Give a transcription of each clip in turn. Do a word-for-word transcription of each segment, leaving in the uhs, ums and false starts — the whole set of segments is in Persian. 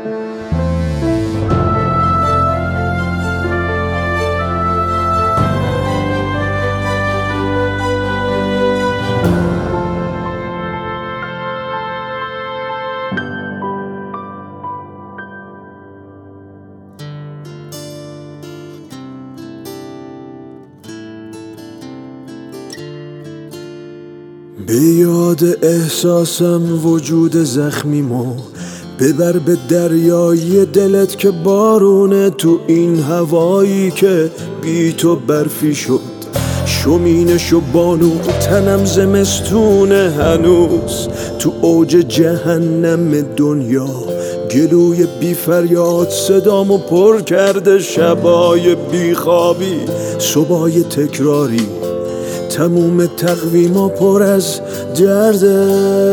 به یاد احساسم وجود زخمیمو ببر به دریای دلت که بارونه تو این هوایی که بی تو برفی شد. شمینش و بانو تنم زمستونه هنوز تو اوج جهنم دنیا. گلوی بی فریاد صدامو پر کرده شبای بی خوابی صبحای تکراری. تموم تقویما پر از درده.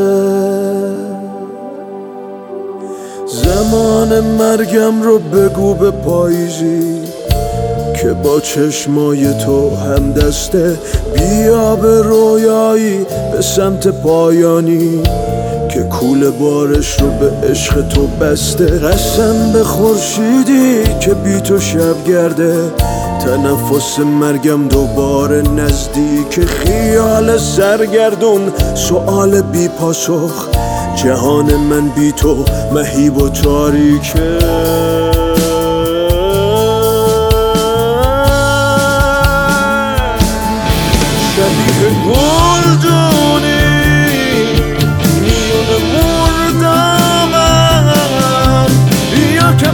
زمان مرگم رو بگو به پاییزی که با چشمای تو هم دسته. بیا به رویایی به سمت پایانی که کوله بارش رو به عشق تو بسته. قسم به خورشیدی که بی تو شب گرده. تنفس مرگم دوباره نزدیک. خیال سرگردون سؤال بی پاسخ. جهان من بی تو مهیب و تاریکه. شبیه گلدونی میون مردمم. بیا که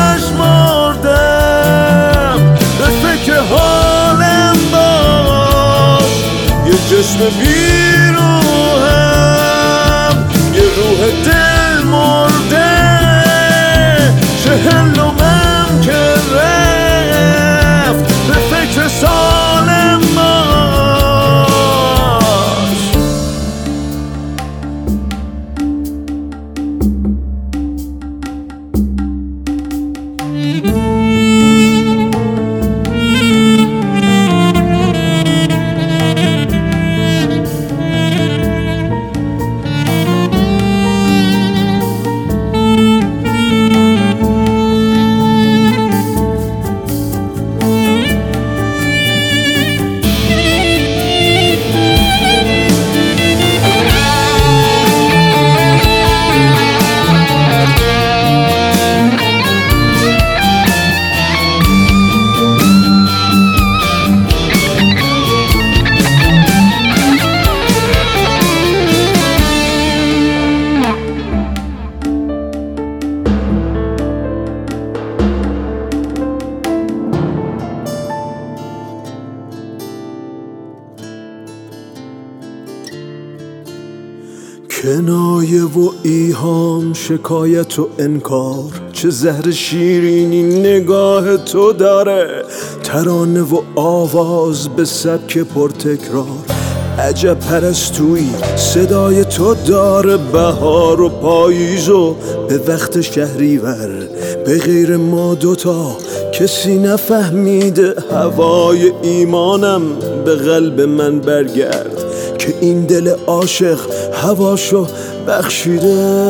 پشمردم به فکر حالم باش. یه جسم بیروهم یه روح دل مرده. چهلمم که رفت به فکر سالم باش. کنایه و ایهام شکایت و انکار. چه زهر شیرینی نگاه تو داره. ترانه و آواز به سبک پرتکرار. عجب پرستویی صدای تو داره. بهار و پاییز و به وقت شهریور. به غیر ما دوتا کسی نفهمیده. هوای ایمانم به قلب من برگرد که این دل عاشق هواشو بخشیده.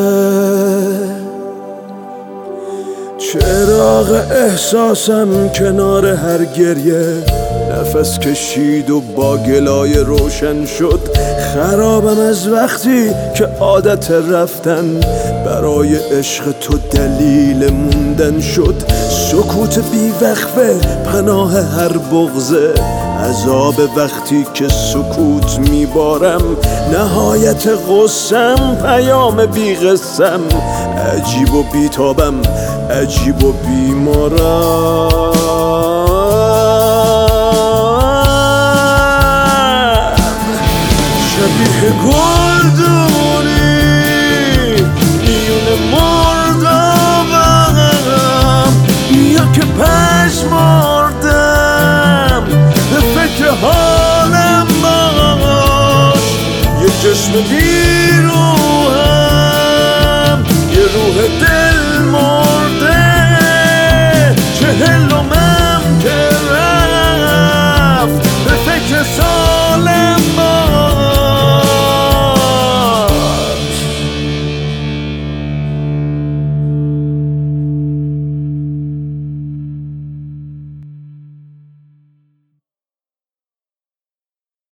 چراغ احساسم کنار هر گریه نفس کشید و با گلای روشن شد. خرابم از وقتی که عادت رفتن برای عشق تو دلیل موندن شد. سکوت بی وقفه پناه هر بغضه. عذاب وقتی که سکوت میبارم. نهایت غصم پیام بی قسم. عجیب و بیتابم عجیب و بیمارم. شبیه گلدونی میون مردمم. بیا که پشمردم به فکر حالم باش. یه جسم بی